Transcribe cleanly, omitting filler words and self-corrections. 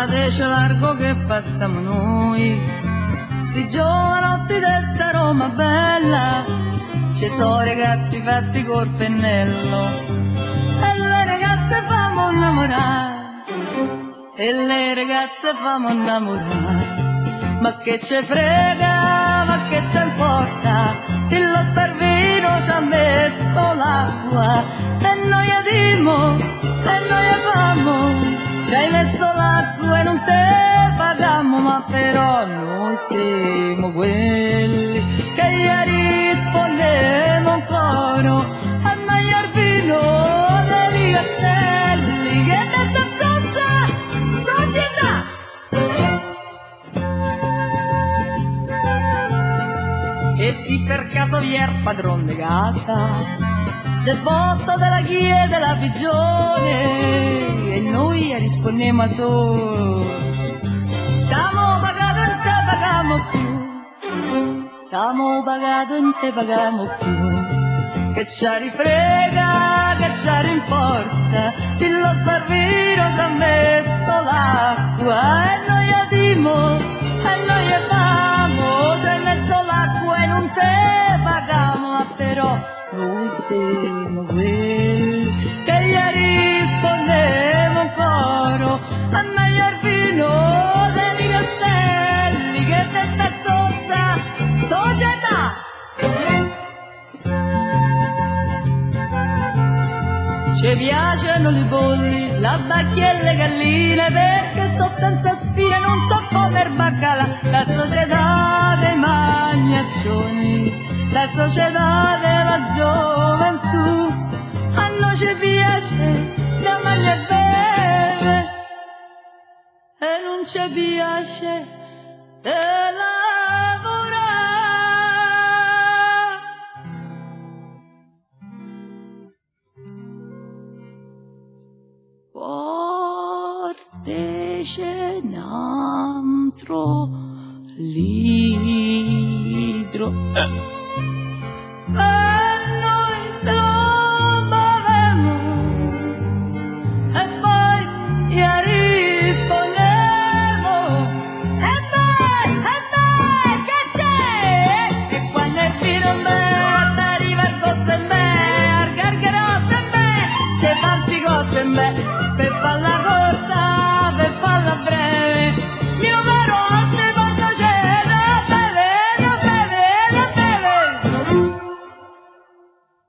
Fateci largo che passiamo noi, sti giovanotti di sta Roma bella, ci sono ragazzi fatti col pennello, e le ragazze famo innamorare, e le ragazze famo innamorare. Ma che ce frega, ma che ce importa, se lo starvino ci ha messo l'acqua, e noi adimo, e noi famo. Ci hai messo l'acqua e non te pagammo, ma però noi siamo quelli che gli rispondemo un coro a Maior Vino dei castelli, che testa zozza, società! E se per caso vi è il padron di casa, del botto della ghia e della pigione, e noi rispondiamo a solo, t'amo pagato e te pagamo più, t'amo pagato e te pagamo più, che ci rifrega, che ci rimporta, se lo starvino ci ha messo l'acqua, e noi adimo, e noi famo, ci hai messo l'acqua e non te pagamo, ma però noi siamo quelli che gli rispondemo un coro a Maior Vino dei castelli, che testa zozza, società! Ci piacciono le polli, la bacchia e le galline, perché so senza spine, non so come il baccalà, la società dei magnaccioni, la società della gioventù, a noi ci piace da mangiare bene e non ci piace da lavorare. Porteci un altro litro.